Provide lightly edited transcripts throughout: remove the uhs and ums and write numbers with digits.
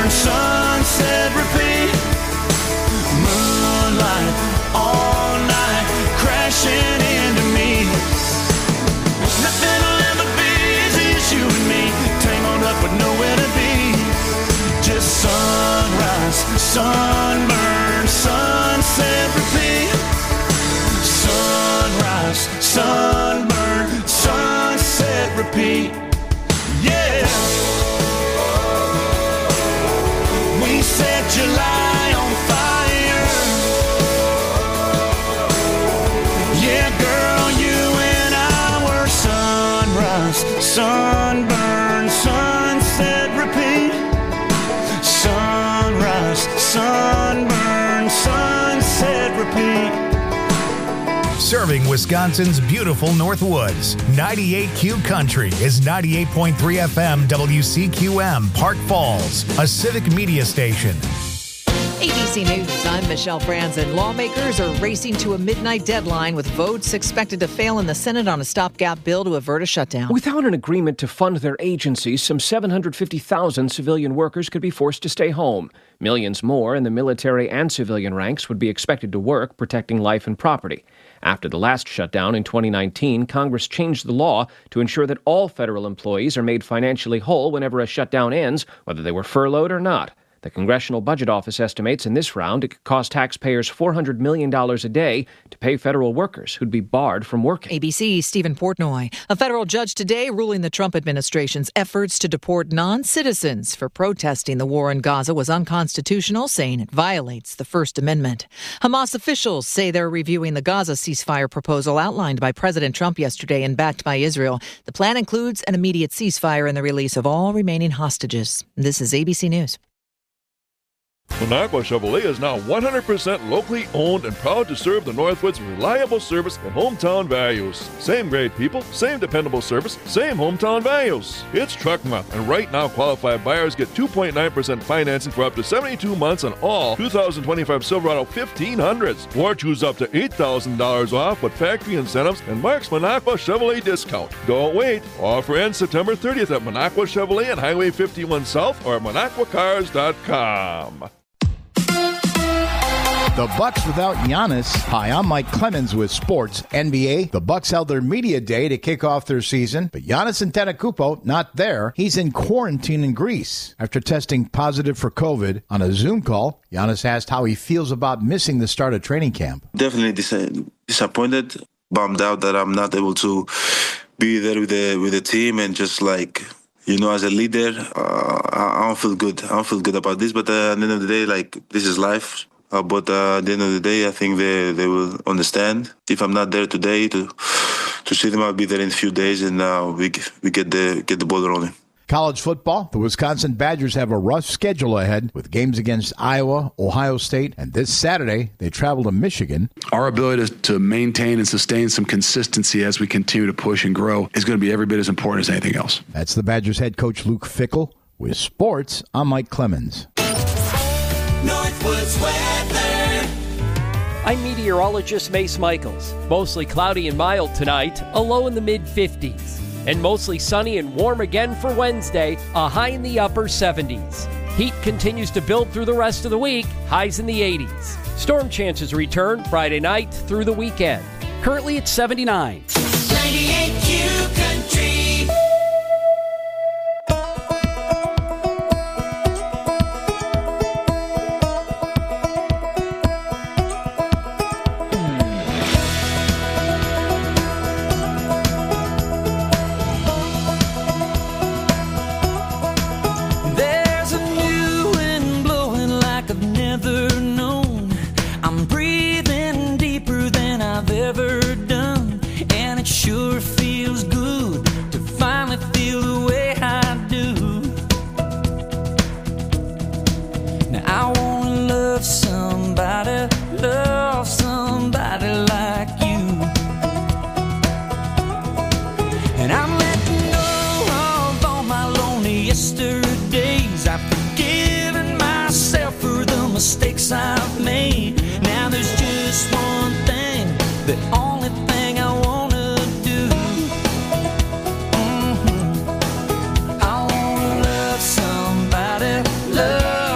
sunset, repeat. Moonlight all night, crashing into me. Nothing will ever be easy as you and me, tangled up with nowhere to be. Just sunrise, sunburn, sunset, repeat. Sunrise, sunburn, sunset, repeat. Yeah. We set July on fire. Yeah, girl, you and I were sunrise, sunburn, sunset, repeat. Sunrise, sunburn, sunset, repeat. Serving Wisconsin's beautiful Northwoods. 98Q Country is 98.3 FM WCQM, Park Falls, a civic media station. ABC News, I'm Michelle Franzen. Lawmakers are racing to a midnight deadline with votes expected to fail in the Senate on a stopgap bill to avert a shutdown. Without an agreement to fund their agencies, some 750,000 civilian workers could be forced to stay home. Millions more in the military and civilian ranks would be expected to work, protecting life and property. After the last shutdown in 2019, Congress changed the law to ensure that all federal employees are made financially whole whenever a shutdown ends, whether they were furloughed or not. The Congressional Budget Office estimates in this round it could cost taxpayers $400 million a day to pay federal workers who'd be barred from working. ABC's Stephen Portnoy. A federal judge today ruling the Trump administration's efforts to deport non-citizens for protesting the war in Gaza was unconstitutional, saying it violates the First Amendment. Hamas officials say they're reviewing the Gaza ceasefire proposal outlined by President Trump yesterday and backed by Israel. The plan includes an immediate ceasefire and the release of all remaining hostages. This is ABC News. Minocqua Chevrolet is now 100% locally owned and proud to serve the Northwoods' reliable service and hometown values. Same great people, same dependable service, same hometown values. It's Truck Month, and right now qualified buyers get 2.9% financing for up to 72 months on all 2025 Silverado 1500s, or choose up to $8,000 off with factory incentives and Mark's Minocqua Chevrolet discount. Don't wait. Offer ends September 30th at Minocqua Chevrolet on Highway 51 South or at MinocquaCars.com. The Bucks without Giannis. Hi, I'm Mike Clemens with Sports NBA. The Bucks held their media day to kick off their season, but Giannis Antetokounmpo not there. He's in quarantine in Greece. After testing positive for COVID on a Zoom call, Giannis asked how he feels about missing the start of training camp. Definitely disappointed, bummed out that I'm not able to be there with the team and just like, you know, as a leader, I don't feel good. I don't feel good about this, but at the end of the day, like, this is life. But at the end of the day, I think they will understand. If I'm not there today to see them, I'll be there in a few days, and we get the ball rolling. College football, the Wisconsin Badgers have a rough schedule ahead with games against Iowa, Ohio State, and this Saturday they travel to Michigan. Our ability to maintain and sustain some consistency as we continue to push and grow is going to be every bit as important as anything else. That's the Badgers head coach Luke Fickell. With sports, I'm Mike Clemens. Northwoods weather. I'm meteorologist Mace Michaels. Mostly cloudy and mild tonight, a low in the mid-50s. And mostly sunny and warm again for Wednesday, a high in the upper 70s. Heat continues to build through the rest of the week, highs in the 80s. Storm chances return Friday night through the weekend. Currently at 79. 98Q Country. Sure feels good to finally feel the way I do. Now I wanna love somebody like you. And I'm letting go of all my lonely yesterdays. I've forgiven myself for the mistakes I've made. Now there's just one thing, the only thing I want. Love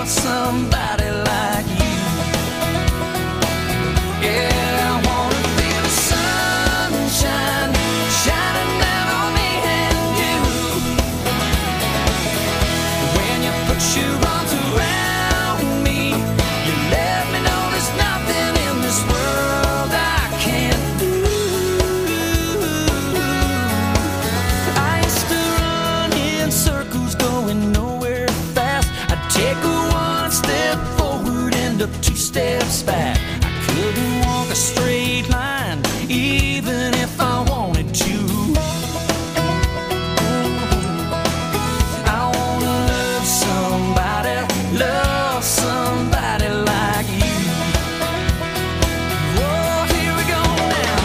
Take one step forward and up 2 steps back. I couldn't walk a straight line, even if I wanted to. I wanna love somebody like you. Oh, here we go now.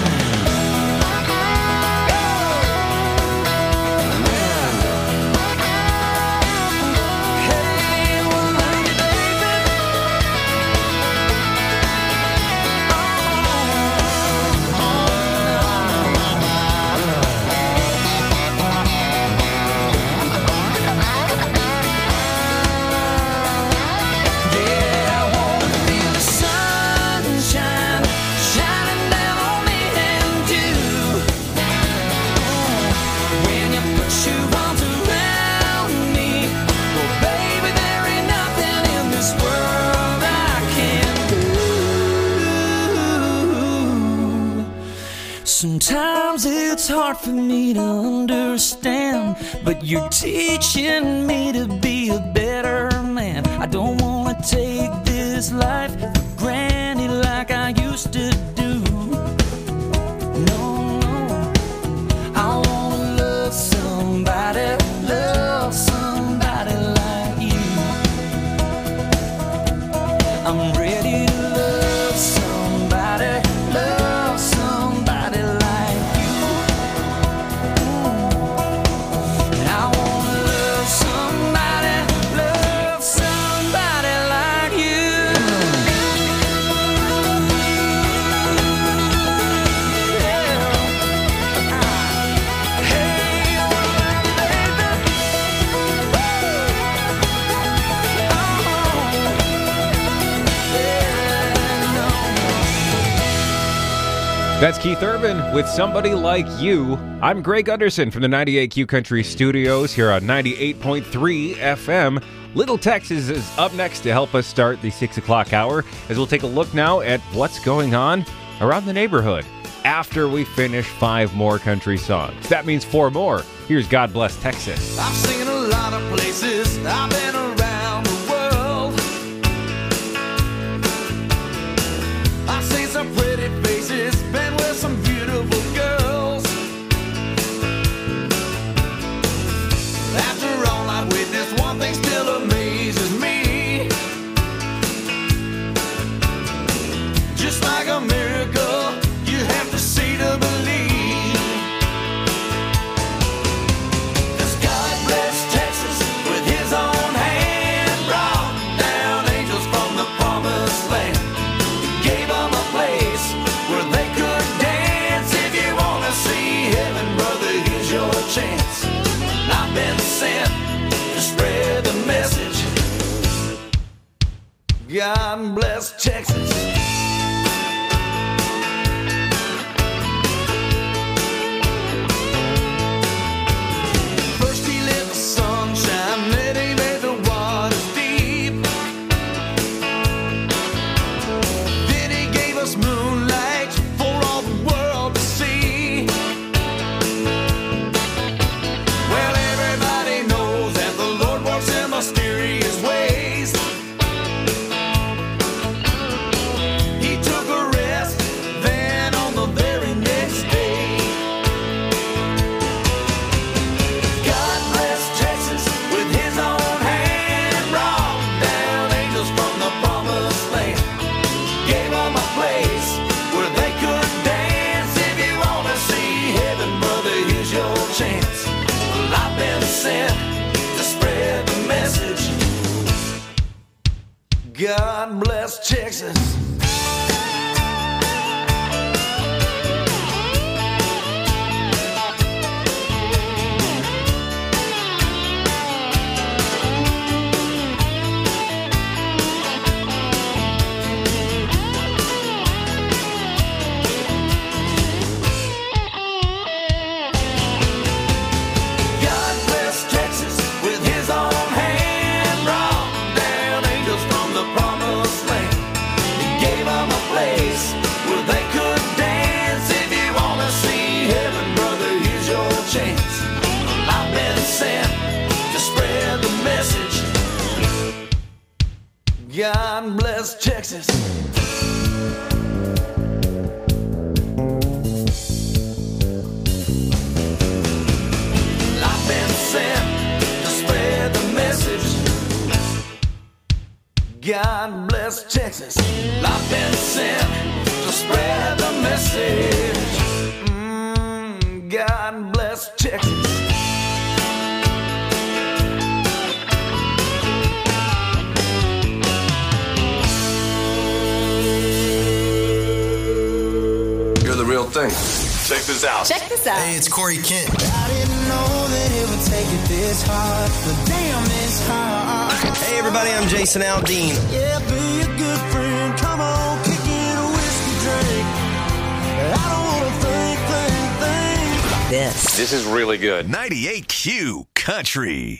Hey, well, love you, baby. Yeah, I wanna feel the sunshine shining down on me and you. When you put your arms around me, well, baby, there ain't nothing in this world I can't do. Sometimes it's hard for me to understand, but you're teaching me to be a better man. I don't wanna take this life for granted like I used to do. No, no. I wanna love somebody like you. I'm ready to love somebody like you. And I wanna love somebody like you. That's Keith Urban with Somebody Like You. I'm Greg Gunderson from the 98Q Country Studios here on 98.3 FM. Little Texas is up next to help us start the 6 o'clock hour, as we'll take a look now at what's going on around the neighborhood after we finish 5 more country songs. That means 4 more. Here's God Bless Texas. I've seen a lot of places, I've been around the world. I've seen some pretty faces, been with some beautiful girls. After all I've witnessed, one thing still amazes me. Just like a miracle, you have to see to believe. 'Cause God bless Texas with his own hand, brought down angels from the promised land. He gave them a place where they could dance. If you want to see heaven, brother, here's your chance. And I've been sent to spread the message. God bless Texas. First he lit the sunshine, then he made the waters deep. Then he gave us moonlight for all the world to see. Well, everybody knows that the Lord works in mysterious ways. He took a rest, then on the very next day. God bless Texas with his own hand, brought down angels from the promised land. Gave them a place where they could dance. If you want to see heaven, brother, here's your chance. Well, I've been sent to spread the message. God bless Texas. God bless Texas with his own hand, brought down angels from the promised land. He gave them a God bless Texas. I've been sent to spread the message. God bless Texas. I've been sent to spread the message. God bless Texas. Real thing. Check this out. Check this out. Hey, it's Corey Kent. I didn't know that it would take it this hard, but damn, it's hard. Hey, everybody, I'm Jason Aldean. Yeah, be a good friend. Come on, kick in a whiskey drink. I don't want to think. This is really good. 98Q Country.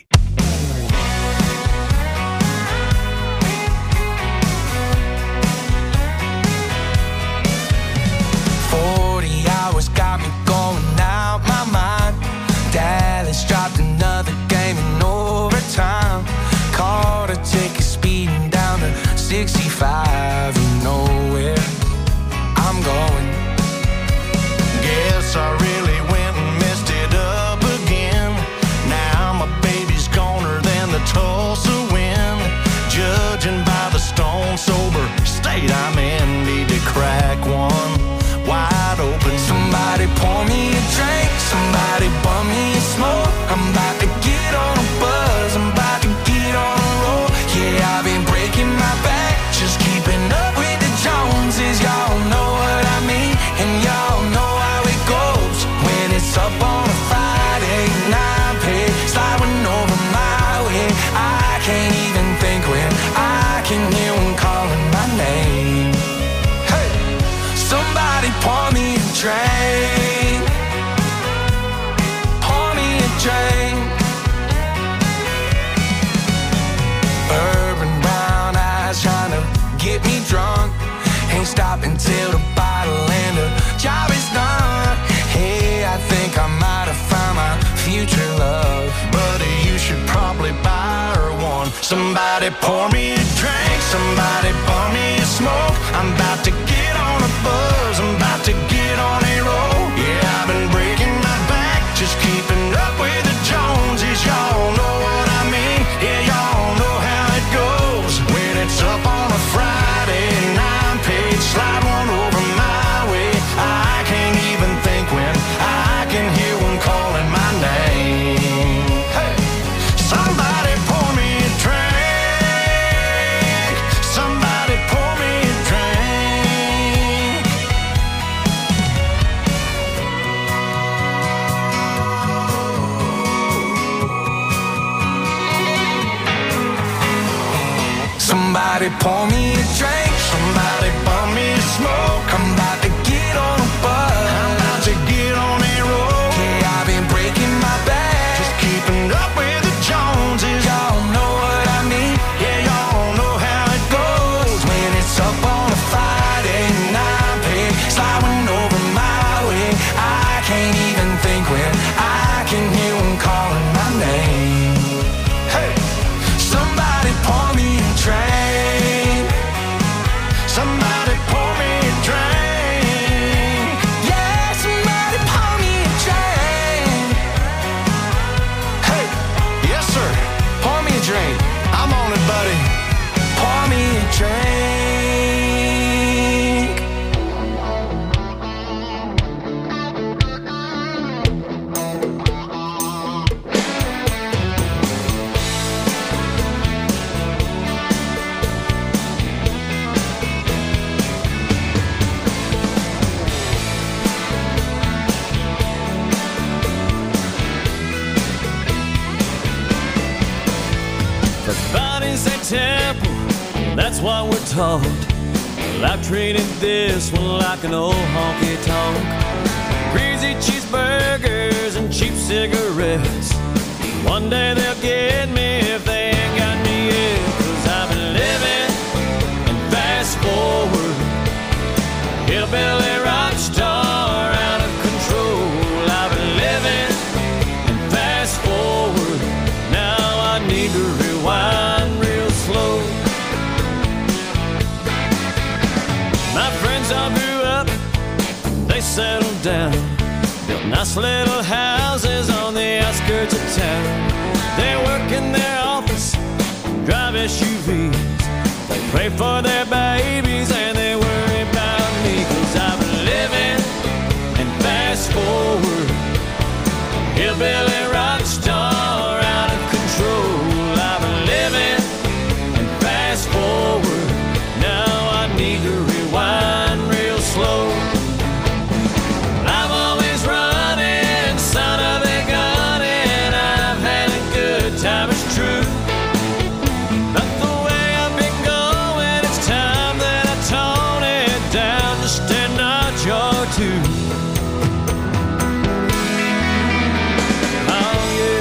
40 hours got me going out my mind. Dallas dropped another game in overtime. Caught a ticket speeding down to 65. You know where I'm going. Guess I really went and messed it up again. Now my baby's goner than the Tulsa wind. Judging by the stone sober state I'm in, need to crack one wide open. Somebody pour me a drink, somebody bum me a smoke. I'm about to get on a buzz, I'm about to get on a roll. Yeah, I've been breaking my back, just keeping up with the Joneses. Y'all know what I mean, and y'all know how it goes. When it's up on a Friday night, pay sliding over my way. I can't even think when I can hear one calling my name. Hey, somebody pour me a drink. Pour me a drink. Urban brown eyes trying to get me drunk. Ain't stopping till the bottle and the job is done. Hey, I think I might have found my future love. Buddy, you should probably buy her one. Somebody pour me a drink, somebody pour me a smoke. I'm about to get on a buzz, I'm about to get on a roll. Yeah, I've been breaking my back, just keeping up with the Joneses. Y'all know what I mean, yeah, y'all know how it goes. When it's up on a Friday night, page slide one over my way. I can't even think when I can hear one calling my name. Hey, somebody pour me a drink. Somebody pour me a drink. Somebody pour me a drink. Somebody pour me a smoke. I'm about to get on a buzz. I'm about to get on a roll. Yeah, I've been breaking my back, just keeping up with the Joneses. Y'all know what I mean. Yeah, y'all know how it goes. When it's up on a Friday night, pay sliding over my way. I can't even think when I can hear one calling my name. Hey, somebody pour me a drink. Somebody pour me a drink. Yeah, somebody pour me a drink. Hey, yes sir, pour me a drink. I'm on it, buddy. Pour me a drink. Body's a temple, that's what we're taught. Well, I've treated this one like an old honky tonk. Greasy cheeseburgers and cheap cigarettes. One day they'll get me if they ain't got me yet. 'Cause I've been living and fast forward. Hillbilly rock star out of control. I've been living and fast forward. Now I need to rewind real slow. drive SUVs. They pray for their babies and they worry about me. 'Cause I've been living and fast forward, hillbilly rock star out of control. I've been living and fast forward, now I need to rewind real slow. I'm always running, son of a gun, and I've had a good time, it's true. Not the way I've been going, it's time that I tone it down just a notch or two. Oh yeah.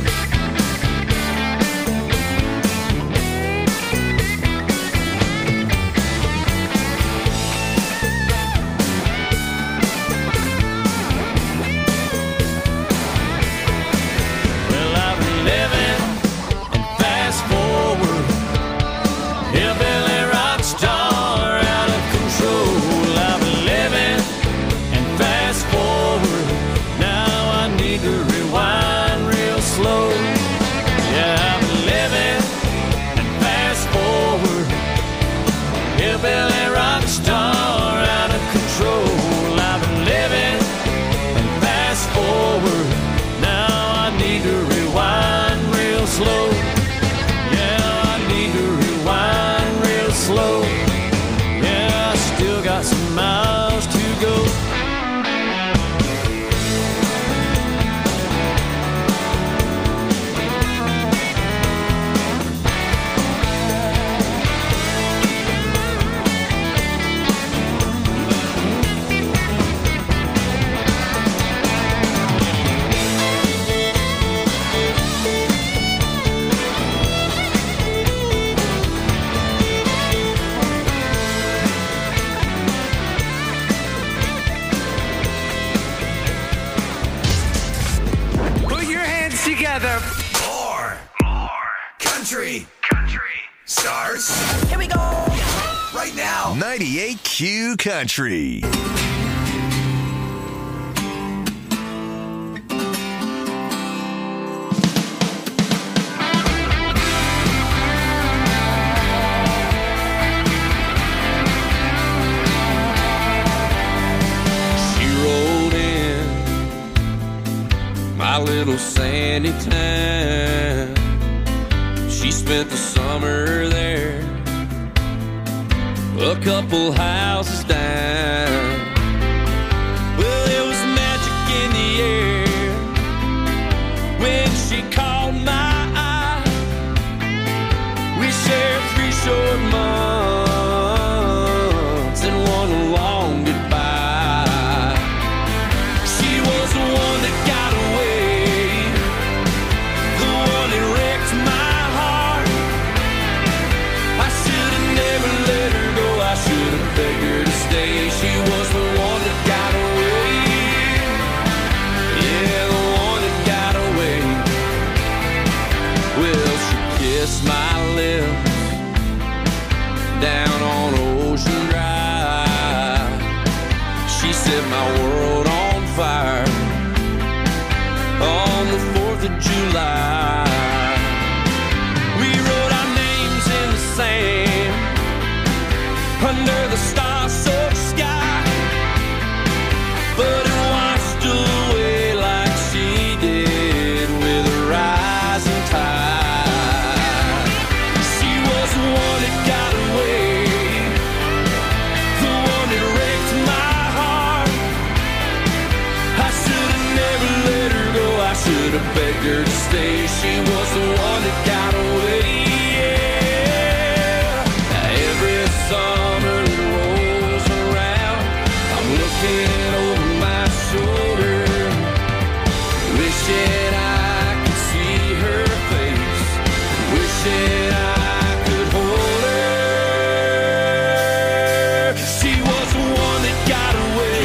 Well, I've been living and fast forward, hillbilly rock star out of control. I've been living and fast forward, now I need to rewind real slow. Yeah, I've been living and fast forward, hillbilly rock star out of control. I've been living and fast forward, now I need to rewind real slow. Yeah, I need to rewind real slow. Yeah, I still got some miles to go. Put your hands together. More country starts Here we go. right now. 98Q Country. She rolled in my little sandy town. She spent the summer there, a couple houses down. Well, it was magic in the air when she caught my eye. We shared 3 short months and one long goodbye. She was the one that got away, the one that wrecked my heart. I should have never let her go, I should have begged her to stay. She was the one that got away, yeah, the one that got away. Well, she kissed my lips down on Ocean Drive. She set my world on fire on the 4th of July. We wrote our names in the sand under the star-soaked sky, but it washed away like she did with a rising tide. She was the one that got away, the one that wrecked my heart. I should have never let her go, I should have begged her to stay. She was the one that got away, yeah. Now every summer that rolls around, I'm looking over my shoulder, wishing I could see her face, wishing I could hold her. She was the one that got away,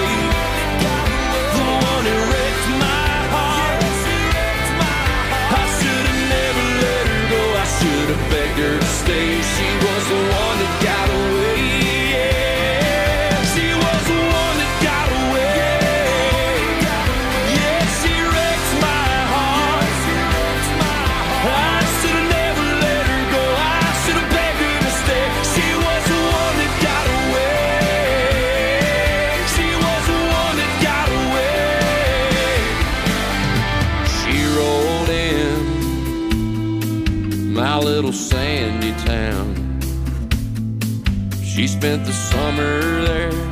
the one that wrecked my heart. I should have never let her go, I should have begged her to stay. She was the one that got away, yeah. She was the one that got away, yeah. She wrecked my heart. I should have never let her go, windy town. She spent the summer there,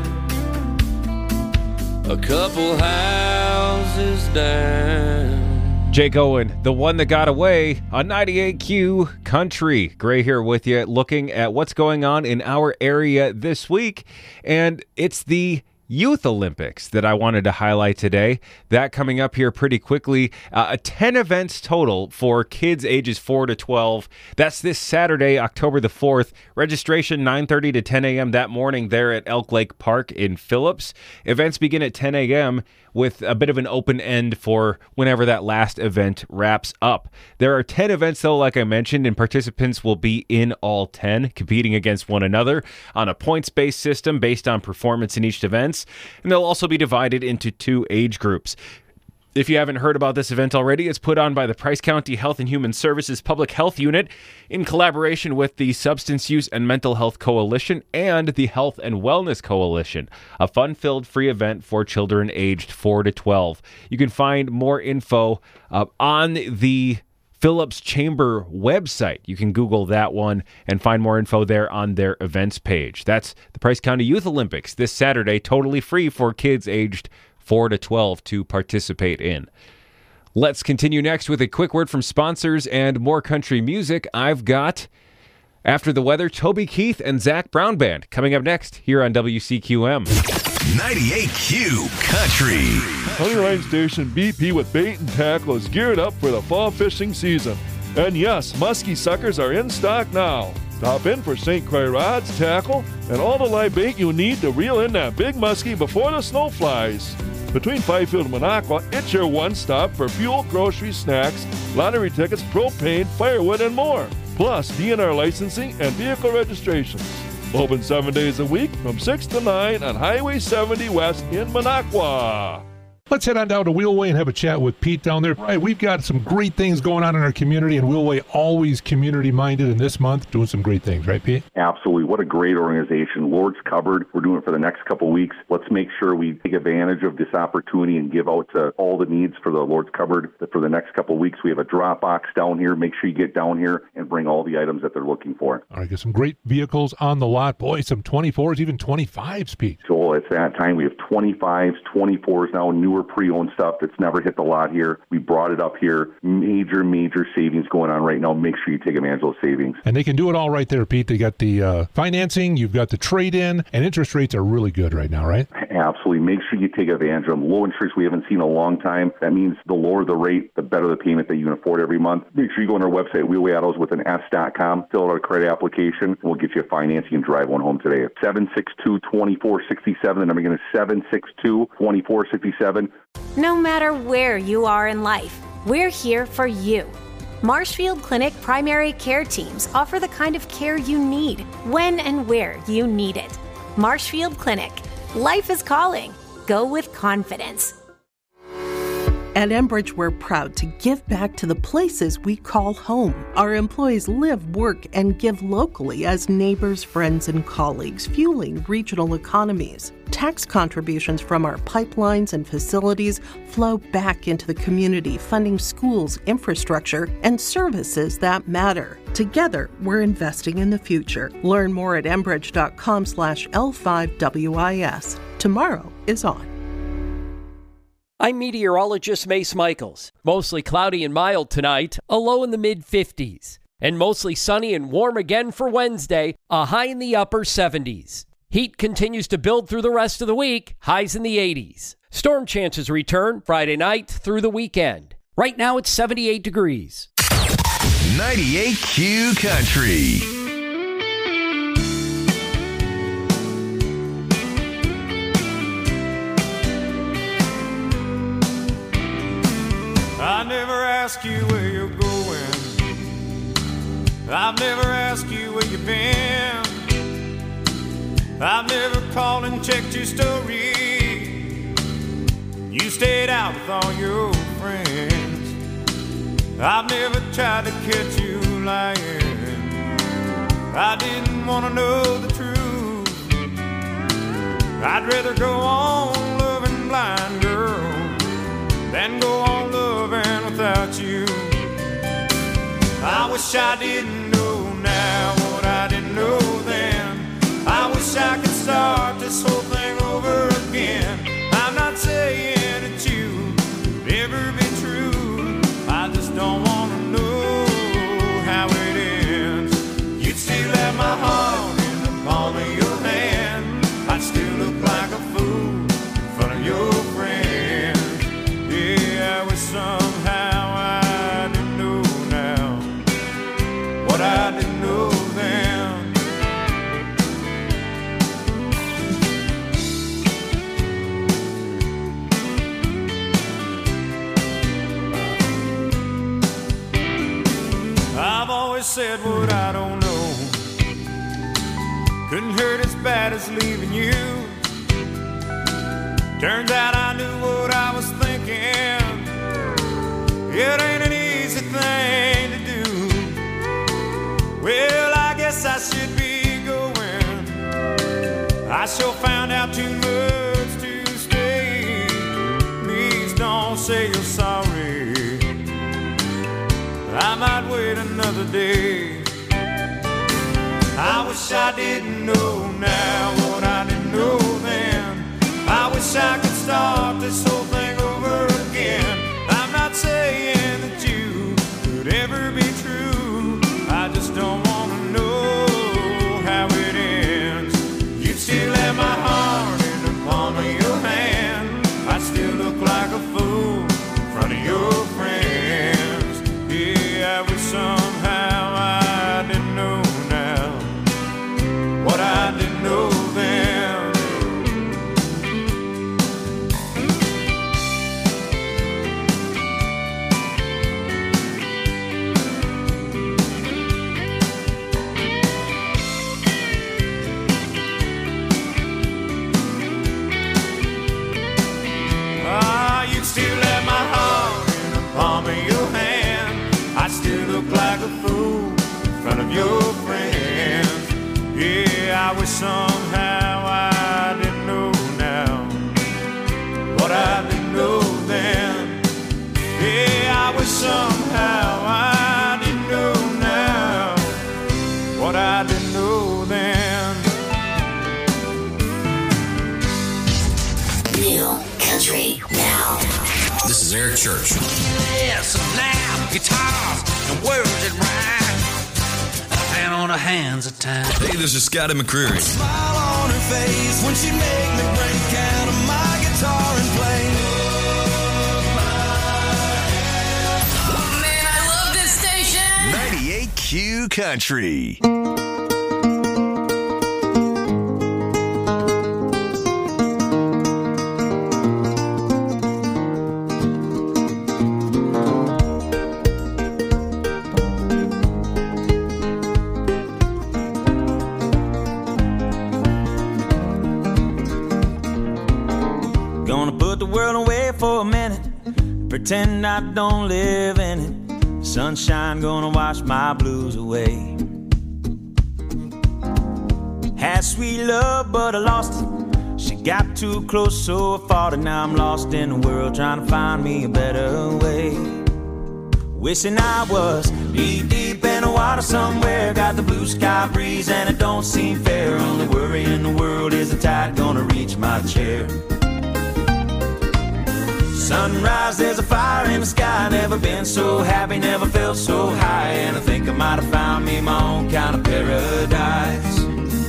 a couple houses down. Jake Owen, the one that got away on 98Q Country. Gray here with you, looking at what's going on in our area this week. And it's the Youth Olympics that I wanted to highlight today. That coming up here pretty quickly. 10 events total for kids ages 4 to 12. That's this Saturday, October the 4th. Registration 9:30 to 10 a.m. that morning there at Elk Lake Park in Phillips. Events begin at 10 a.m. with a bit of an open end for whenever that last event wraps up. There are 10 events, though, like I mentioned, and participants will be in all 10, competing against one another on a points-based system based on performance in each event, and they'll also be divided into 2 age groups. If you haven't heard about this event already, it's put on by the Price County Health and Human Services Public Health Unit in collaboration with the Substance Use and Mental Health Coalition and the Health and Wellness Coalition, a fun-filled free event for children aged 4 to 12. You can find more info on the Phillips Chamber website. You can Google that one and find more info there on their events page. That's the Price County Youth Olympics this Saturday, totally free for kids aged 4 to 12 to participate in. Let's continue next with a quick word from sponsors and more country music. I've got, after the weather, Toby Keith and Zach Brown Band coming up next here on WCQM. 98Q Country. Honey Line Station BP with Bait and Tackle is geared up for the fall fishing season. And yes, muskie suckers are in stock now. Stop in for St. Croix rods, tackle, and all the live bait you need to reel in that big muskie before the snow flies. Between Fifield and Minocqua, it's your one-stop for fuel, groceries, snacks, lottery tickets, propane, firewood, and more. Plus, DNR licensing and vehicle registrations. Open 7 days a week from 6 to 9 on Highway 70 West in Minocqua. Let's head on down to Wheelway and have a chat with Pete down there. Right, we've got some great things going on in our community, and Wheelway always community-minded, and this month doing some great things, right, Pete? Absolutely. What a great organization. Lord's Cupboard, we're doing it for the next couple of weeks. Let's make sure we take advantage of this opportunity and give out to all the needs for the Lord's Cupboard. For the next couple of weeks, we have a drop box down here. Make sure you get down here and bring all the items that they're looking for. All right, got some great vehicles on the lot. Boy, some 24s, even 25s, Pete. So it's that time. We have 25s, 24s now, newer pre-owned stuff that's never hit the lot here. We brought it up here. Major savings going on right now. Make sure you take advantage of those savings. And they can do it all right there, Pete. They got the financing, you've got the trade-in, and interest rates are really good right now, right? Absolutely. Make sure you take advantage of them. Low interest we haven't seen in a long time. That means the lower the rate, the better the payment that you can afford every month. Make sure you go on our website, wheelwayautos with an S.com, fill out a credit application, and we'll get you financing and drive one home today. 762-2467. The number again is 762-2467. No matter where you are in life, we're here for you. Marshfield Clinic primary care teams offer the kind of care you need, when and where you need it. Marshfield Clinic. Life is calling. Go with confidence. At Enbridge, we're proud to give back to the places we call home. Our employees live, work, and give locally as neighbors, friends, and colleagues, fueling regional economies. Tax contributions from our pipelines and facilities flow back into the community, funding schools, infrastructure, and services that matter. Together, we're investing in the future. Learn more at enbridge.com/L5WIS. Tomorrow is on. I'm meteorologist Mace Michaels. Mostly cloudy and mild tonight, a low in the mid-50s. And mostly sunny and warm again for Wednesday, a high in the upper 70s. Heat continues to build through the rest of the week, highs in the 80s. Storm chances return Friday night through the weekend. Right now it's 78 degrees. 98Q Country. I never ask you where you're going. I've never asked you where you've been. I've never called and checked your story. You stayed out with all your friends. I've never tried to catch you lying. I didn't want to know the truth. I'd rather go on loving blind, girl, than go on loving without you. I wish I didn't know now this whole thing over again. I'm not saying that you could ever be true. I just don't want to know how it ends. You'd still have my heart in the palm of your hand. I'd still look like a fool in front of your friends. Yeah, I wish somehow I didn't know now what I didn't know then. I've always said what I don't know. Couldn't hurt as bad as leaving you. Turns out I knew what I was thinking. It ain't an easy thing to do. Well, I guess I should be going. I sure found out too much to stay. Please don't say you're sorry. I might wait another day. I wish I didn't know now what I didn't know then. I wish I could start this whole thing over again. I'm not saying that you could ever be true. I just don't want to know how it ends. You'd still have my heart in the palm of your hand. I'd still look like a fool in front of your friends. Yeah, I wish somehow I didn't know now what I didn't know then. You'd still have my heart in the palm of your hand. I'd still look like a fool in front of your friends. Yeah, I wish somehow I didn't know now what I didn't know then. Yeah, I wish somehow I didn't know now what I didn't know then. Real country now. This is Eric Church. Yes, now guitars and words that rhyme. A hand on the hands of time. Hey, this is Scotty McCreery. Smile on her face when she make me break out of my guitar and play. Oh man, I love this station. 98Q Country. For a minute, pretend I don't live in it. Sunshine gonna wash my blues away. Had sweet love, but I lost it. She got too close, so I fought it. Now I'm lost in the world, trying to find me a better way. Wishing I was knee deep in the water somewhere. Got the blue sky breeze and it don't seem fair. Only worry in the world is the tide gonna reach my chair. Sunrise, there's a fire in the sky. Never been so happy, never felt so high. And I think I might have found me my own kind of paradise.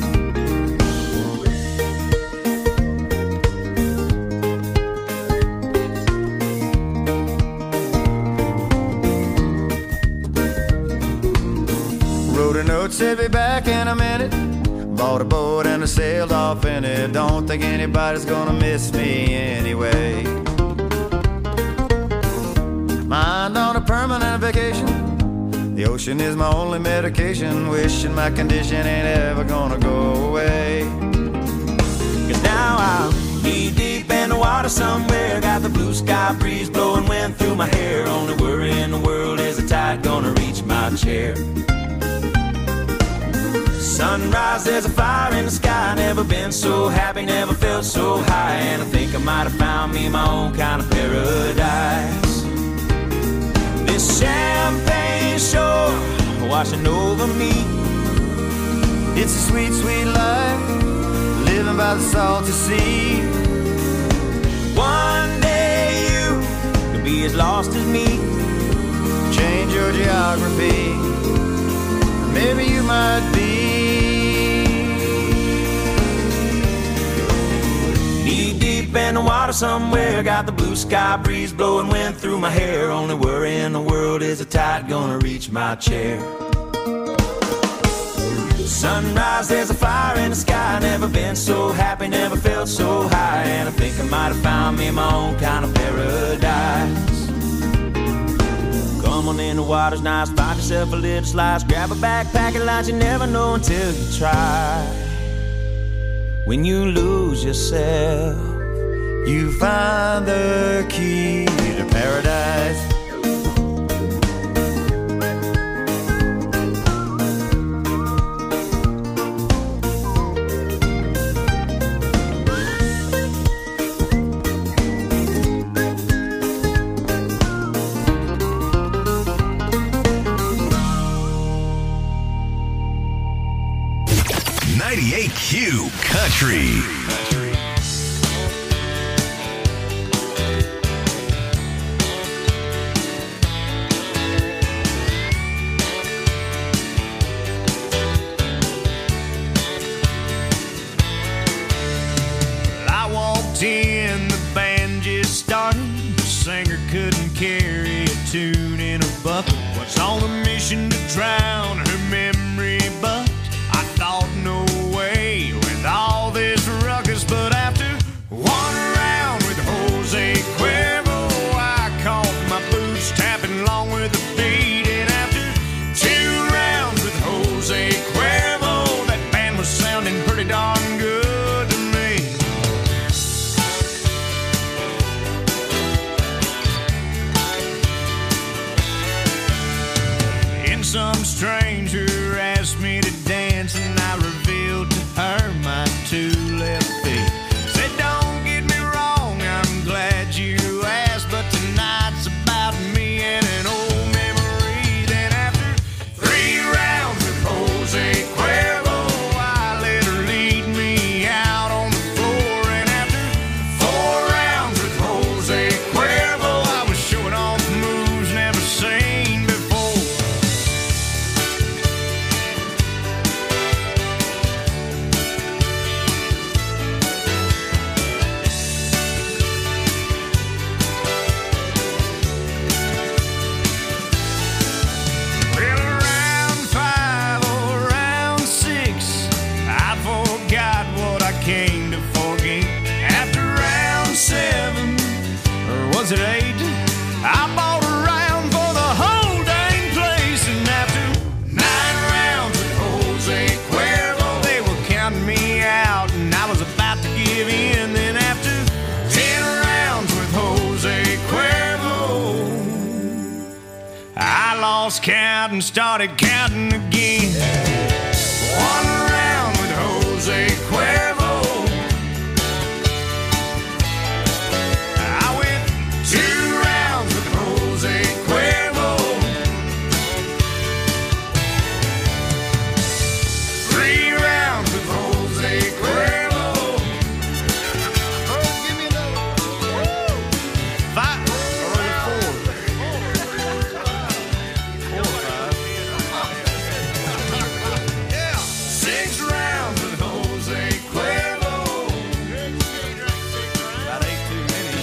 Wrote a note, said be back in a minute. Bought a boat and I sailed off in it. Don't think anybody's gonna miss me anyway. Mind on a permanent vacation. The ocean is my only medication. Wishing my condition ain't ever gonna go away. Cause now I'm knee deep in the water somewhere. Got the blue sky breeze blowing wind through my hair. Only worry in the world is the tide gonna reach my chair. Sunrise, there's a fire in the sky. Never been so happy, never felt so high. And I think I might have found me my own kind of paradise. This champagne shore washing over me. It's a sweet, sweet life, living by the salty sea. One day you could be as lost as me. Change your geography, maybe you might be knee deep in the water somewhere. Got the blue sky breeze blowing wind through my hair. Only worry in the world is the tide gonna reach my chair. Sunrise, there's a fire in the sky. Never been so happy, never felt so high. And I think I might have found me my own kind of paradise. Come on in, the water's nice. Find yourself a little slice. Grab a backpack and lunch. You never know until you try. When you lose yourself, you find the key to paradise. Q Country. I walked in, the band just started. The singer couldn't carry a tune in a bucket. Was on a mission to drown her memory, but I thought no way with all this ruckus. But after one round with Jose Cuervo, I caught my boots tapping along with the beat. And after 2 rounds with Jose Cuervo, that band was sounding pretty darn good to me. And some stranger asked me to dance, and I revealed to her my 2 left feet. Said, don't get me wrong, I'm glad you asked, but tonight's about me and an old memory. Then after 3 rounds with Jose Cuervo, I let her lead me out on the floor. And after 4 rounds with Jose Cuervo, I was showing off moves never seen before. Well, round 5 or round 6, I forgot what I came to forget. After round 7, or was it 8, I bought a round for the whole dang place. And after 9 rounds with Jose Cuervo, they were counting me out, and I was about to give in. Then after 10 rounds with Jose Cuervo, I lost count and started counting again. 1 round with Jose Cuervo, I went 2 rounds with Jose Cuervo, 3 rounds with Jose Cuervo. Oh, give me another. 5 or 4. 6 rounds with Jose Cuervo. About 8 too many.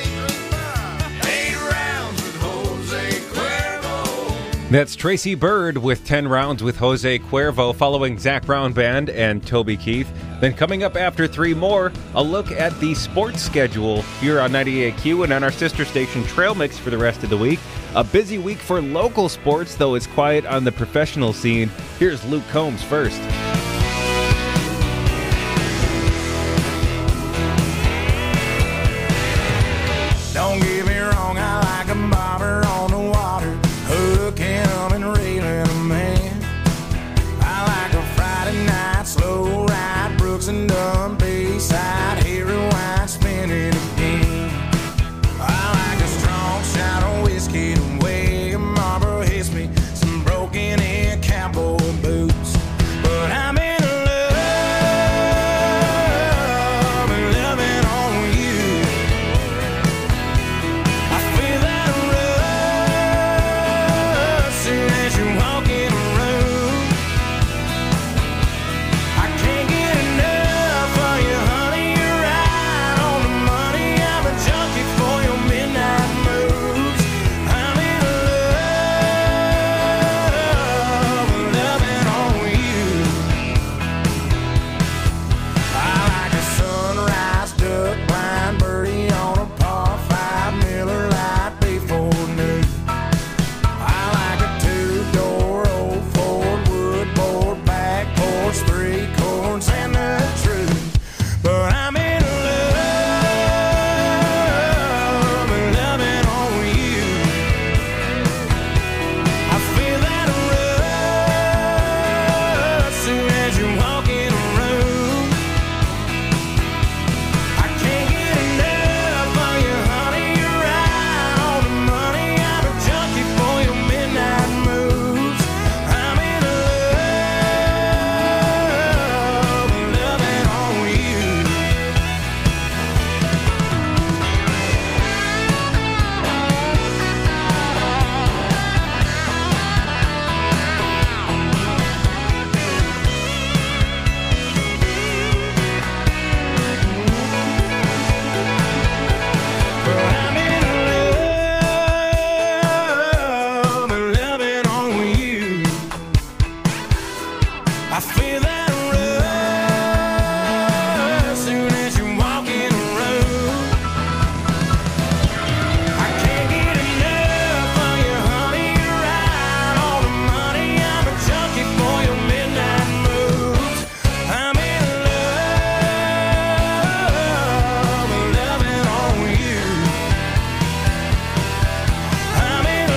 8 rounds with Jose Cuervo. That's Tracy Bird with 10 rounds with Jose Cuervo, following Zac Brown Band and Toby Keith. Then coming up after 3 more, a look at the sports schedule here on 98Q and on our sister station Trail Mix for the rest of the week. A busy week for local sports, though it's quiet on the professional scene. Here's Luke Combs first. Don't get me wrong, I like a bobber on the water, hooking and reeling a man. I like a Friday night slow ride, Brooks and Dunn Bayside, Harry Wine spinning again. I like a strong shot of whiskey to weigh a Marlboro hits me, some broken in cowboy boots. But I I feel that rush soon as you walk in the room. I can't get enough of your honey, you're right on the money. I'm a junkie for your midnight moves. I'm in love, loving on you. I'm in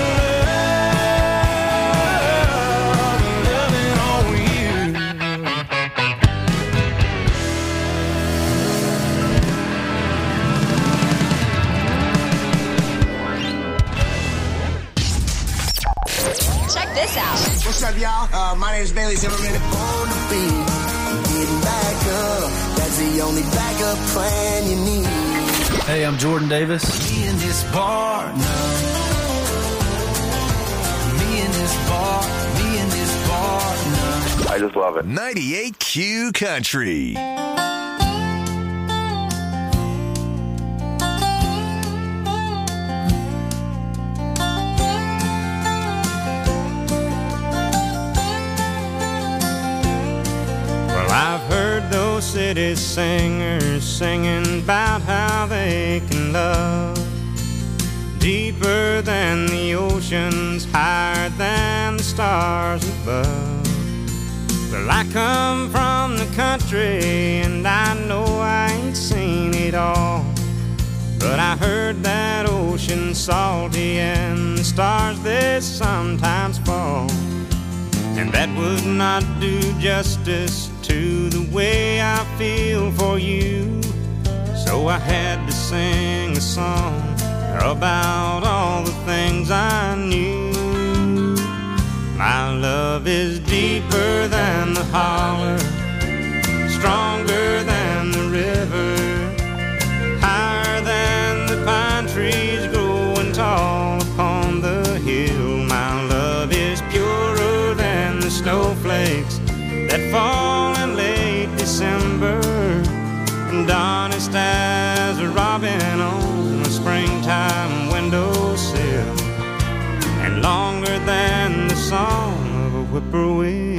love, loving on you. Check this out. What's up, y'all? My name is Bailey Zimmerman. On the beat, getting back up. That's the only backup plan you need. Hey, I'm Jordan Davis. Me and this bar, no. Me and this bar, me and this bar, no. I just love it. 98Q Country. Well, I've heard those city singers singing about how they can love deeper than the oceans, higher than the stars above. Well, I come from the country and I know I ain't seen it all, but I heard that ocean salty and the stars they sometimes fall. And that would not do justice to the way I feel for you. So I had to sing a song about all the things I knew. My love is deeper than the holler, stronger than the river, higher than the pine trees growing tall upon the hill. My love is purer than the snowflakes that fall in late December, and honest as a robin on a springtime windowsill, and longer than the song of a whippoorwill.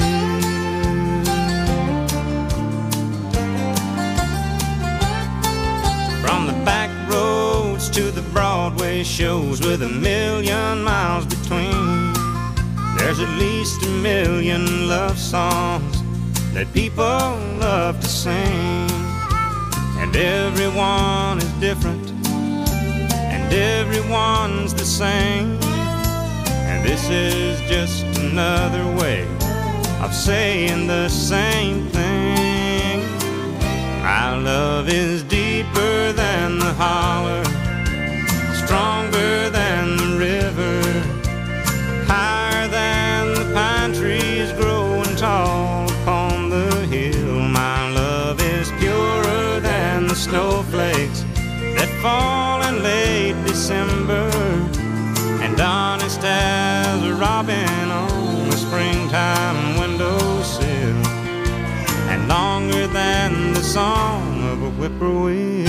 From the back roads to the Broadway shows with 1,000,000 miles between, there's at least 1,000,000 love songs that people love to sing. And everyone is different, and everyone's the same. And this is just another way of saying the same thing. My love is deeper than the holler, stronger than the river, higher than the pine trees growing tall upon the hill. My love is purer than the snowflakes that fall in late December, and honest as a robin on a springtime windowsill, and longer than the song of a whippoorwill.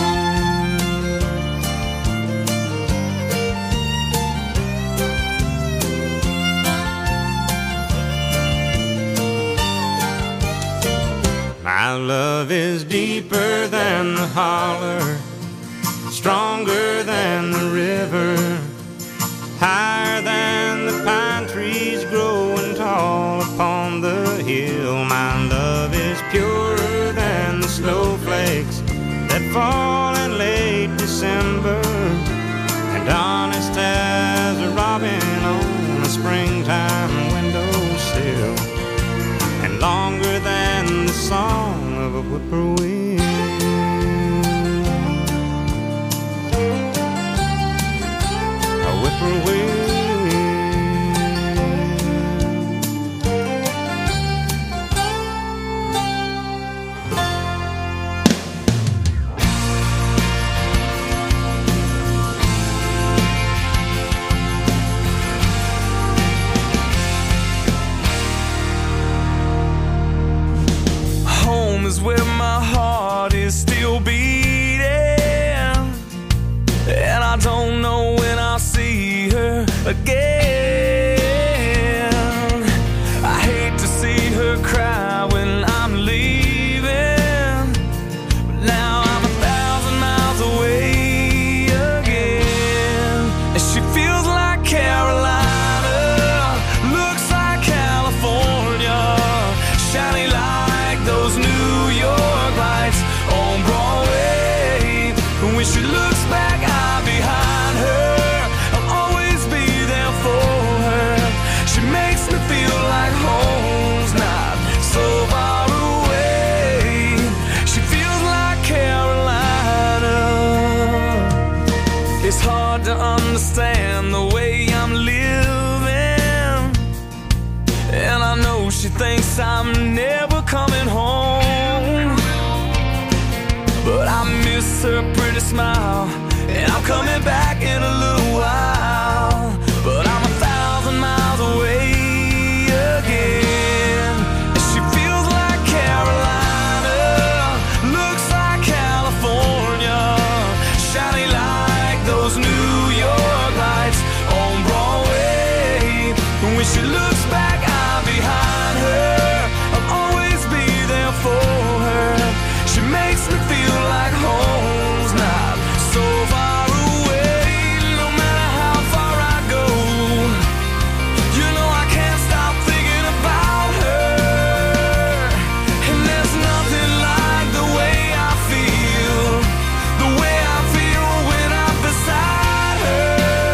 My love is deeper than the holler, stronger than the river, higher than the pine trees growing tall upon the hill. My love is purer than the snowflakes that fall in late December, and honest as a robin on a springtime windowsill, and longer than the song of a whippoorwill. A whippoorwill. Home is where my heart is still beating, and I don't know when I'll see her again. I hate to see her cry never coming home. But I miss her pretty smile, and I'm coming back in a little while. But I'm 1,000 miles away again. And she feels like Carolina, looks like California, shining like those New York lights on Broadway. When she looks back, I'm behind her. I'll always be there for her. She makes me feel like home's not so far away. No matter how far I go, you know I can't stop thinking about her. And there's nothing like the way I feel when I'm beside her.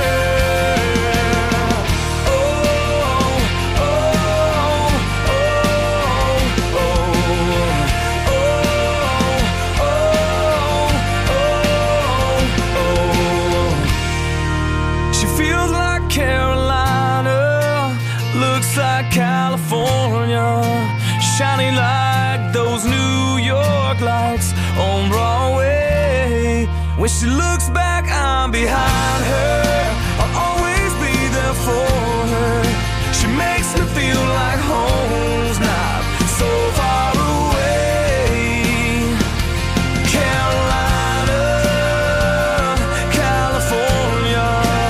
She feels like Carolina, looks like California, shining like those New York lights on Broadway. When she looks back, I'm behind her. I'll always be there for her. She makes me feel like home's not so far away. Carolina, California,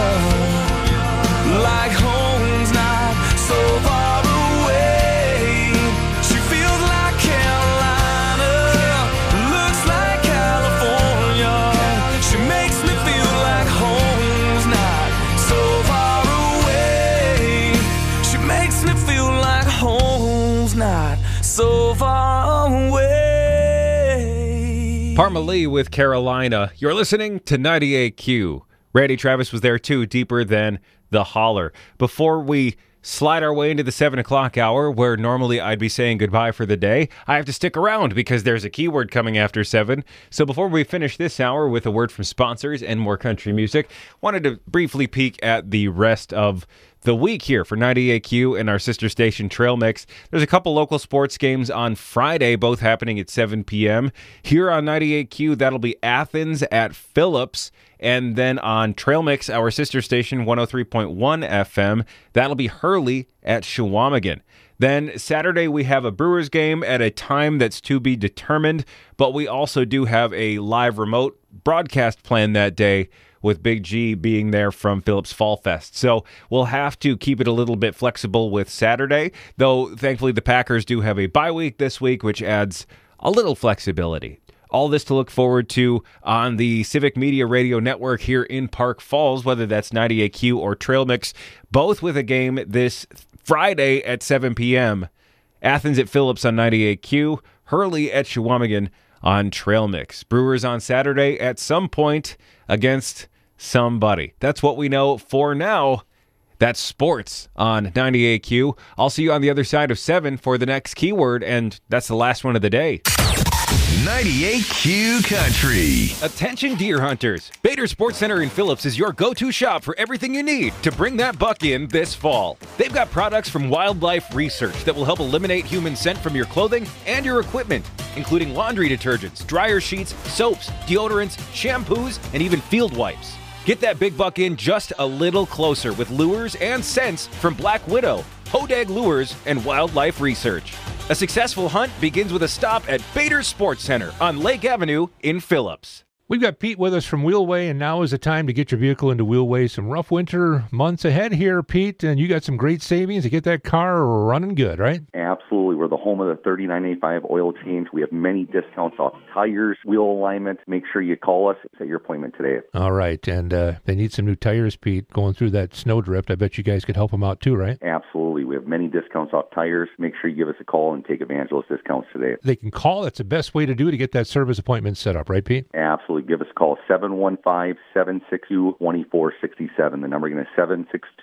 like home's not so far away. She feels like Carolina, looks like California. She makes me feel like home's not so far away. She makes me feel like home's not so far away. Parma Lee with Carolina. You're listening to 98Q. Randy Travis was there too, Deeper Than the Holler. Before we slide our way into the 7 o'clock hour, where normally I'd be saying goodbye for the day, I have to stick around because there's a keyword coming after 7. So before we finish this hour with a word from sponsors and more country music, wanted to briefly peek at the rest of the week here for 98Q and our sister station Trail Mix. There's a couple local sports games on Friday, both happening at 7 p.m. Here on 98Q, that'll be Athens at Phillips. And then on Trail Mix, our sister station, 103.1 FM, that'll be Hurley at Chequamegon. Then Saturday, we have a Brewers game at a time that's to be determined, but we also do have a live remote broadcast planned that day, with Big G being there from Phillips Fall Fest. So we'll have to keep it a little bit flexible with Saturday, though thankfully the Packers do have a bye week this week, which adds a little flexibility. All this to look forward to on the Civic Media Radio Network here in Park Falls, whether that's 98Q or Trail Mix, both with a game this Friday at 7 p.m. Athens at Phillips on 98Q, Hurley at Chequamegon on Trail Mix. Brewers on Saturday at some point against somebody. That's what we know for now. That's sports on 98Q. I'll see you on the other side of 7 for the next keyword, and that's the last one of the day. 98Q Country. Attention deer hunters. Bader Sports Center in Phillips is your go-to shop for everything you need to bring that buck in this fall. They've got products from Wildlife Research that will help eliminate human scent from your clothing and your equipment, including laundry detergents, dryer sheets, soaps, deodorants, shampoos, and even field wipes. Get that big buck in just a little closer with lures and scents from Black Widow, Hodag Lures, and Wildlife Research. A successful hunt begins with a stop at Bader Sports Center on Lake Avenue in Phillips. We've got Pete with us from Wheelway, and now is the time to get your vehicle into Wheelway. Some rough winter months ahead here, Pete, and you got some great savings to get that car running good, right? Absolutely. We're the home of the $39.85 oil change. We have many discounts off tires, wheel alignment. Make sure you call us. Set your appointment today. All right, and they need some new tires, Pete, going through that snowdrift. I bet you guys could help them out too, right? Absolutely. We have many discounts off tires. Make sure you give us a call and take advantage of those discounts today. They can call. That's the best way to do it to get that service appointment set up, right, Pete? Absolutely. Give us a call, 715-762-2467. The number again is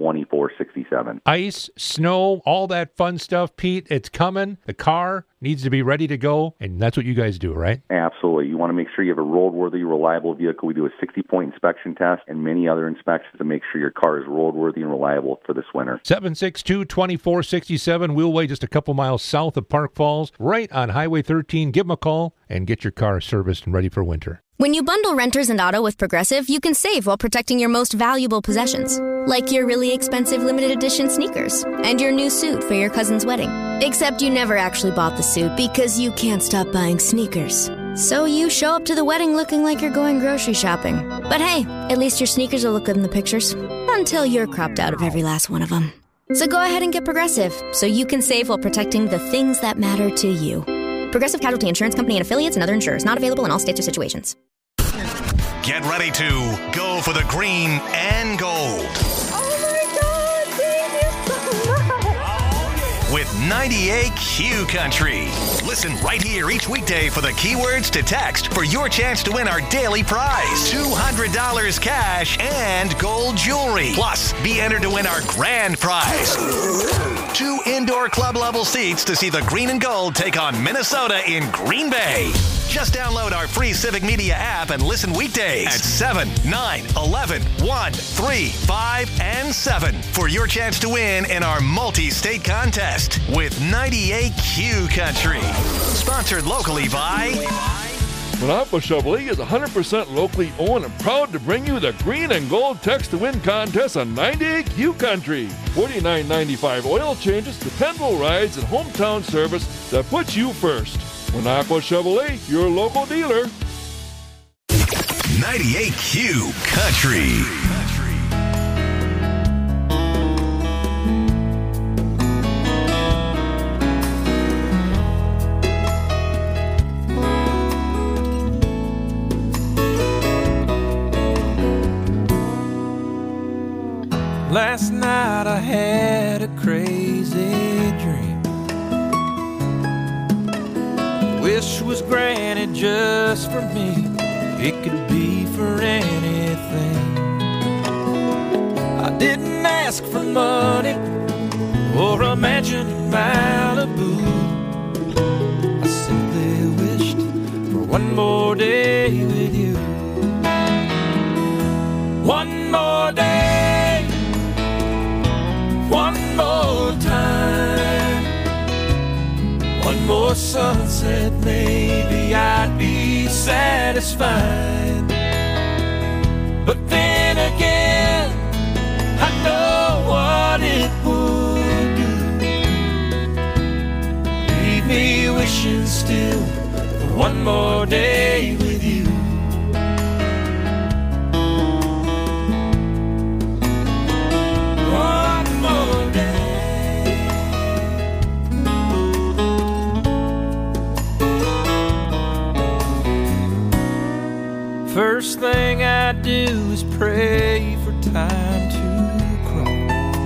2467. Ice, snow, all that fun stuff, Pete, it's coming. The car needs to be ready to go, and that's what you guys do, right? Absolutely. You want to make sure you have a roadworthy, reliable vehicle. We do a 60-point inspection test and many other inspections to make sure your car is roadworthy and reliable for this winter. 762-2467, Wheelway, just a couple miles south of Park Falls, right on Highway 13. Give them a call and get your car serviced and ready for winter. When you bundle renters and auto with Progressive, you can save while protecting your most valuable possessions, like your really expensive limited edition sneakers and your new suit for your cousin's wedding. Except you never actually bought the suit because you can't stop buying sneakers. So you show up to the wedding looking like you're going grocery shopping. But hey, at least your sneakers will look good in the pictures, until you're cropped out of every last one of them. So go ahead and get Progressive, so you can save while protecting the things that matter to you. Progressive Casualty Insurance Company and affiliates and other insurers. Not available in all states or situations. Get ready to go for the green and gold. Oh my God, thank you so much. With 98Q Country. Listen right here each weekday for the keywords to text for your chance to win our daily prize. $200 cash and gold jewelry. Plus, be entered to win our grand prize. 2 indoor club level seats to see the green and gold take on Minnesota in Green Bay. Just download our free Civic Media app and listen weekdays at 7, 9, 11, 1, 3, 5, and 7 for your chance to win in our multi-state contest with 98Q Country. Sponsored locally by... Minocqua Chevrolet is 100% locally owned and proud to bring you the Green and Gold Text to Win contest on 98Q Country. $49.95 oil changes, dependable rides, and hometown service that puts you first. Minocqua Chevrolet, your local dealer. 98Q Country. Last night I had a crazy dream. Wish was granted just for me. It could be for anything. I didn't ask for money or a mansion in Malibu. I simply wished for one more day with you. One more day, one more time, one more sunset, maybe I'd be satisfied. But then again, I know what it would do. Leave me wishing still for one more day with you. First thing I do is pray for time to crawl.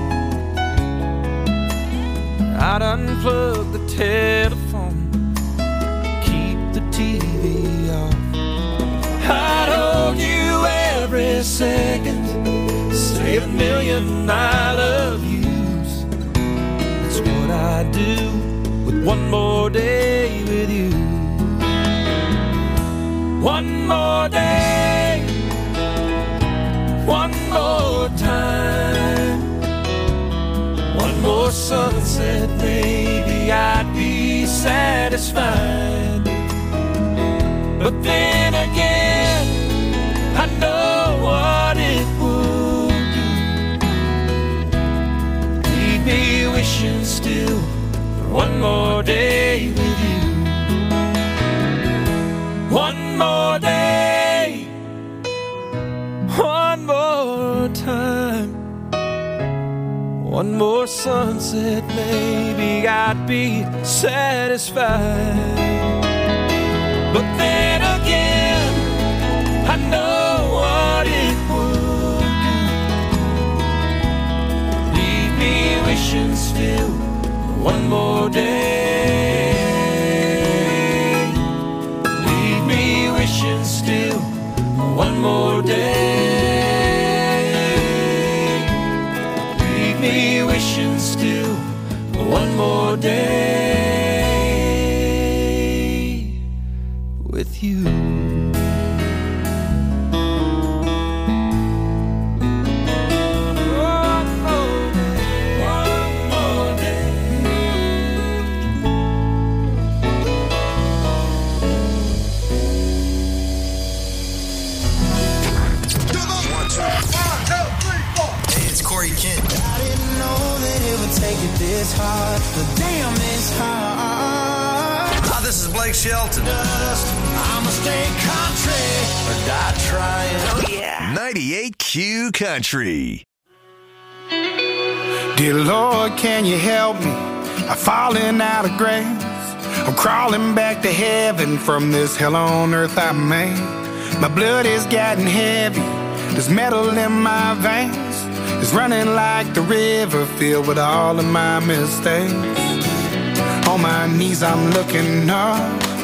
I'd unplug the telephone, keep the TV off. I'd hold you every second, say a million I love yous. That's what I do with one more day with you. One more day, one more time, one more sunset, maybe I'd be satisfied. But then again, I know what it would do. Leave me wishing still for one more day with you. One more day, one more time, one more sunset, maybe I'd be satisfied. But then again, I know what it would do. Leave me wishing still for one more day. Still one more day. Blake Shelton. I'ma stay country or die trying. Oh, yeah. 98Q Country. Dear Lord, can you help me? I'm falling out of grace. I'm crawling back to heaven from this hell on earth I made. My blood is getting heavy. There's metal in my veins. It's running like the river filled with all of my mistakes. On my knees I'm looking up.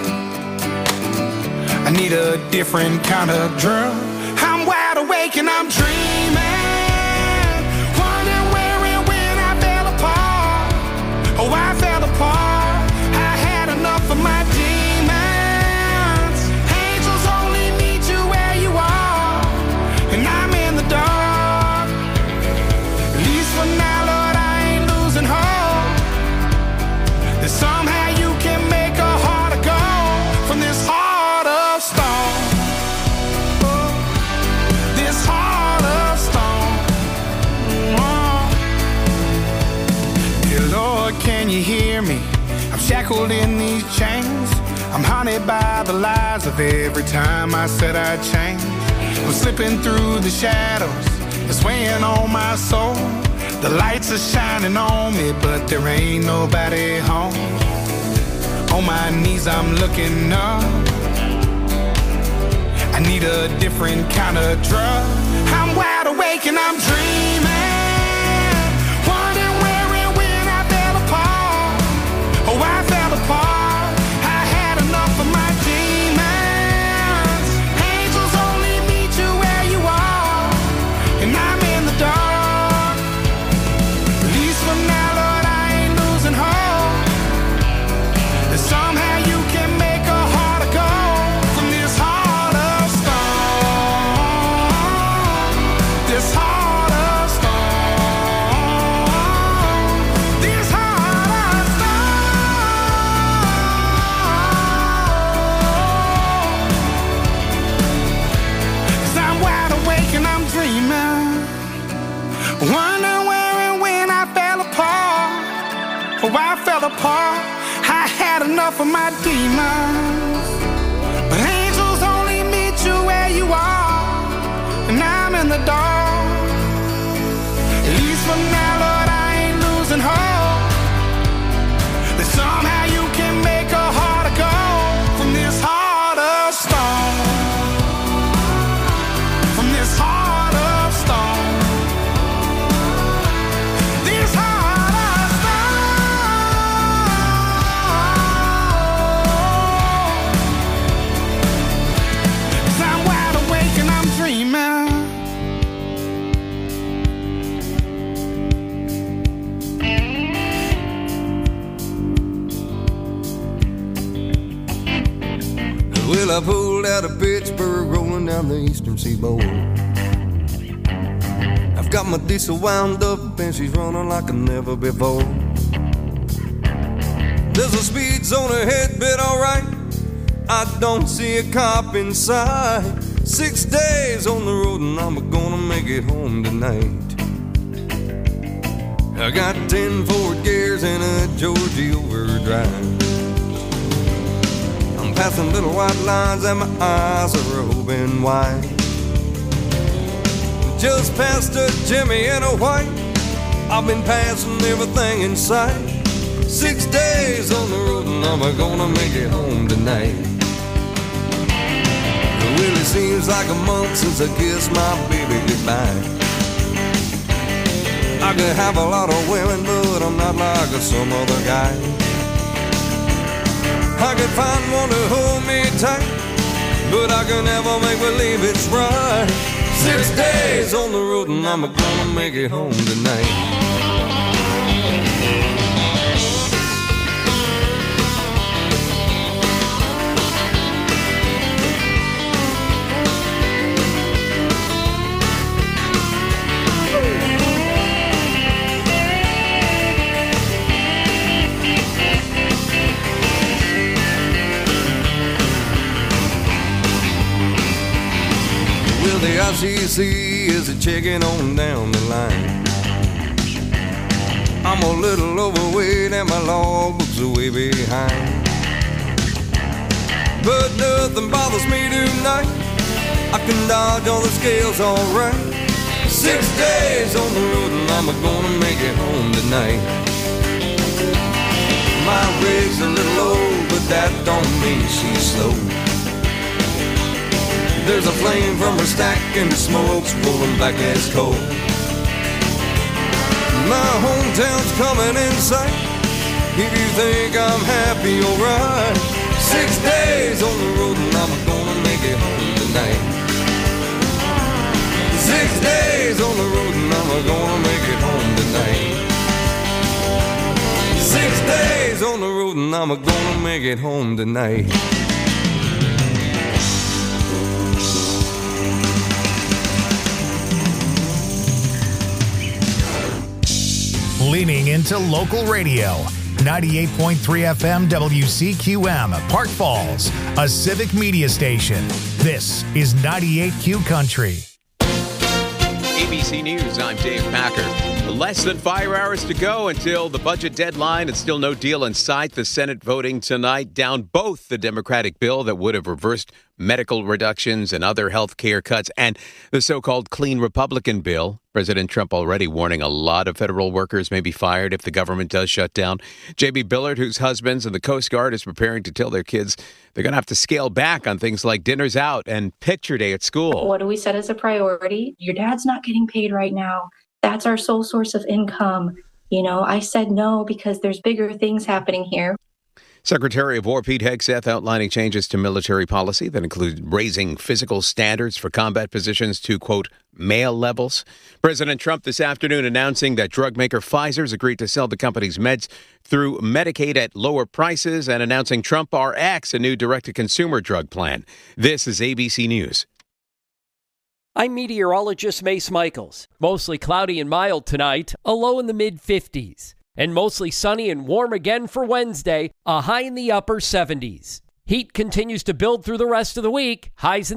I need a different kind of drug. I'm wide awake and I'm dreaming. Wondering where and when I fell apart. Oh, I fell apart. I had enough of my demons. Angels only meet you where you are. And I'm in the dark. At least for now, Lord, I ain't losing hope. That somehow you can make a heart of gold from this heart of stone. This heart of stone. Dear Lord, can you hear me? I'm shackled in these chains. I'm haunted by the lies of every time I said I'd change. I'm slipping through the shadows. It's weighing on my soul. The lights are shining on me, but there ain't nobody home. On my knees I'm looking up. I need a different kind of drug. I'm wide awake and I'm dreaming. Wondering where and when I fell apart. Oh, I fell apart. I had enough of my demons. Angels only meet you where you are. And I'm in the dark. At least for now, Lord, I ain't losing hope. That somehow you can make a heart of gold from this heart of stone. This heart of stone. This heart of stone. 'Cause I'm wide awake and I'm dreaming. Wondering where and when I fell apart. Oh, I fell apart. I had enough of my demons. But angels only meet you where you are. And I'm in the dark. At least for now, Lord, I ain't losing hope. That somehow you can make a heart of gold from this heart of stone. From this heart of stone. This heart of stone. 'Cause I'm wide awake and I'm dreaming. Well, I pulled out of Pittsburgh, rolling down the eastern seaboard. I've got my diesel wound up and she's running like a never before. There's a speed zone ahead, but alright, I don't see a cop inside. 6 days on the road and I'm gonna make it home tonight. I got 10 forward gears and a Georgie overdrive. I'm passing little white lines and my eyes are open wide. Just past a Jimmy and a white, I've been passing everything in sight. 6 days on the road and I'm gonna make it home tonight. Well, it seems like a month since I kissed my baby goodbye. I could have a lot of women, but I'm not like some other guy. I could find one to hold me tight, but I can never make believe it's right. 6 days on the road and I'm gonna make it home tonight. The ICC is a checking on down the line. I'm a little overweight and my logbook's are way behind. but nothing bothers me tonight. I can dodge all the scales alright. 6 days on the road and I'm gonna make it home tonight. My rig's a little old, but that don't mean she's slow. There's a flame from her stack and the smoke's rolling back as coal. My hometown's coming in sight. If you think I'm happy, alright. 6 days on the road and I'm gonna make it home tonight. 6 days on the road and I'm gonna make it home tonight. 6 days on the road and I'm gonna make it home tonight. Leaning into local radio. 98.3 FM WCQM, Park Falls, a civic media station. This is 98Q Country. ABC News, I'm Dave Packer. Less than 5 hours to go until the budget deadline and still no deal in sight. The Senate voting tonight down both the Democratic bill that would have reversed medical reductions and other health care cuts and the so-called clean Republican bill. President Trump already warning a lot of federal workers may be fired if the government does shut down. J.B. Billard, whose husband's in the Coast Guard, is preparing to tell their kids they're going to have to scale back on things like dinners out and picture day at school. What do we set as a priority? Your dad's not getting paid right now. That's our sole source of income. You know, I said no because there's bigger things happening here. Secretary of War Pete Hegseth outlining changes to military policy that include raising physical standards for combat positions to, quote, male levels. President Trump this afternoon announcing that drug maker Pfizer's agreed to sell the company's meds through Medicaid at lower prices and announcing Trump RX, a new direct-to-consumer drug plan. This is ABC News. I'm meteorologist Mace Michaels. Mostly cloudy and mild tonight, a low in the mid-50s. And mostly sunny and warm again for Wednesday, a high in the upper 70s. Heat continues to build through the rest of the week, highs in